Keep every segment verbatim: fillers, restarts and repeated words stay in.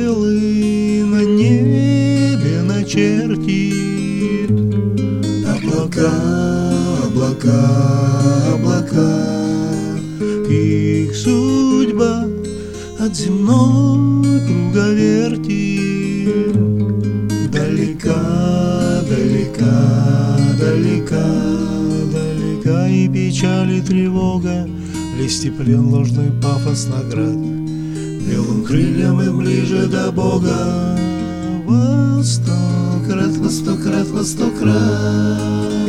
белый на небе начертит. Облака, облака, облака, их судьба от земной круговерти. Далека, далека, далека, далека и печаль, и тревога, лести плен, ложный пафос наград. Белым крыльям и ближе до Бога. Во сто крат, во сто крат, во сто крат,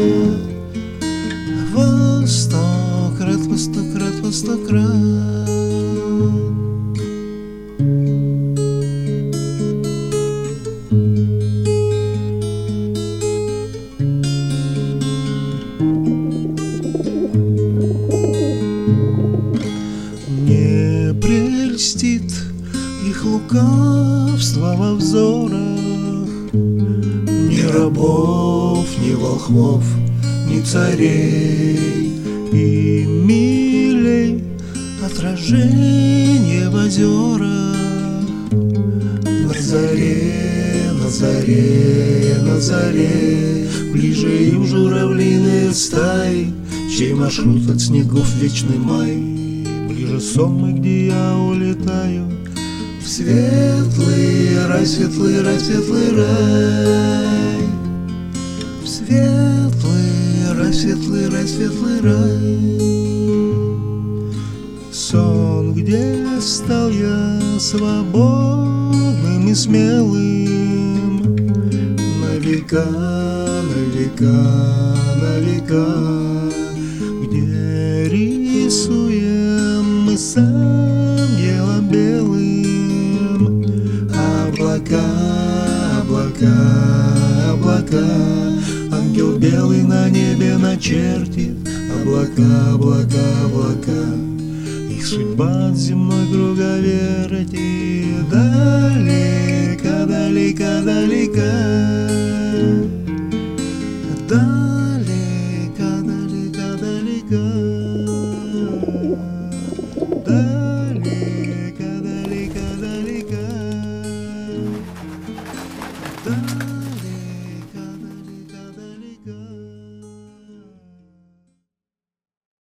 во сто крат, во сто крат, во сто крат. Не прельстит их лукавство во взорах ни рабов, ни волхвов, ни царей. И милей отражение в озерах. На заре, на заре, на заре ближе им журавлиные стаи, чей маршрут от снегов вечный май. Ближе сонмы, где я улетаю в светлый рай, светлый рай, светлый рай, в светлый рай, светлый рай, светлый рай. Сон, где стал я свободным и смелым, на века, на века, на века, где рисуем мы с ангелом белым. Облака, облака, облака, ангел белый на небе начертит. Облака, облака, облака, их судьба от земной круговерти. Далека, далека, далека.